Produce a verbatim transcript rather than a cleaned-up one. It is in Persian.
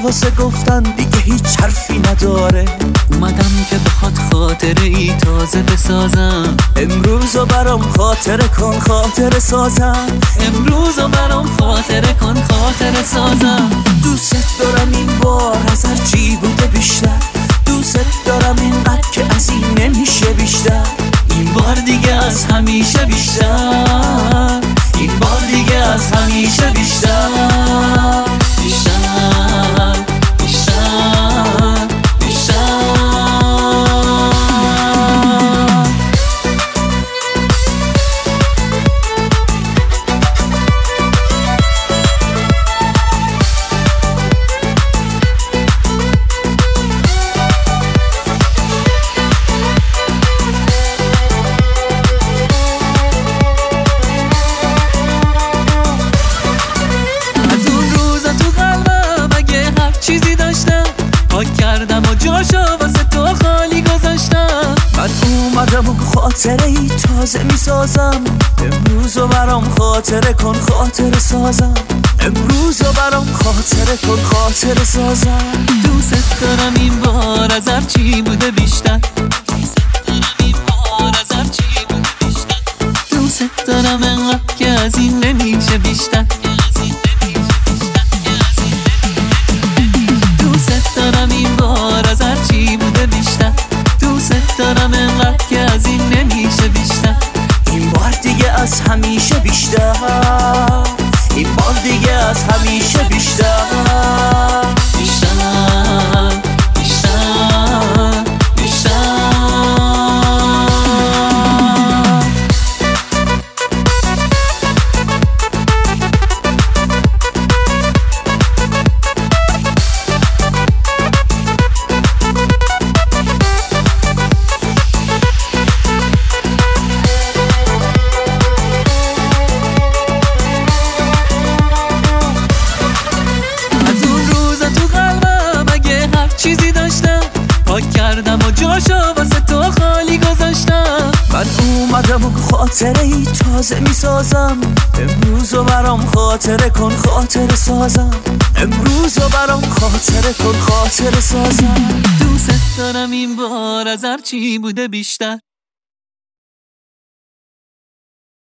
واسه گفتن دیگه هیچ حرفی نداره. اومدم که بخواد خاطره ای تازه بسازم. امروزو برام خاطره کن خاطره سازم. امروزو برام خاطره کن خاطره سازم. دوست دارم این بار از هر چی بوده بیشتر. دوست دارم اینقدر که از این نمیشه بیشتر. این بار دیگه از همیشه بیشتر. این بار دیگه از همیشه بیشتر. بیشتر بیشتر بیشتر. پاک کردم و جاشو واسه تو خالی گذاشتم. من اومدم و خاطره ای تازه میسازم. امروزو برام خاطره کن خاطره سازم. امروزو برام خاطره کن خاطره سازم. دوست دارم این بار از هر چی بوده بیشتر. دوست دارم انقدر که از این نمیشه بیشتر. دارم این بار از هر چی بوده بیشتر. دوست دارم انقدر که از این نمیشه بیشتر. این بار دیگه از همیشه بیشتر. این بار دیگه از همیشه بیشتر. بیشتر بیشتر بیشتر. چیزی داشتم پاک کردم و جاشو واسه تو خالی گذاشتم. من اومدم و خاطره ای تازه میسازم. امروزو برام خاطره کن خاطره سازم. امروزو برام خاطره کن خاطره سازم. دوست دارم این بار از هر چی بوده بیشتر.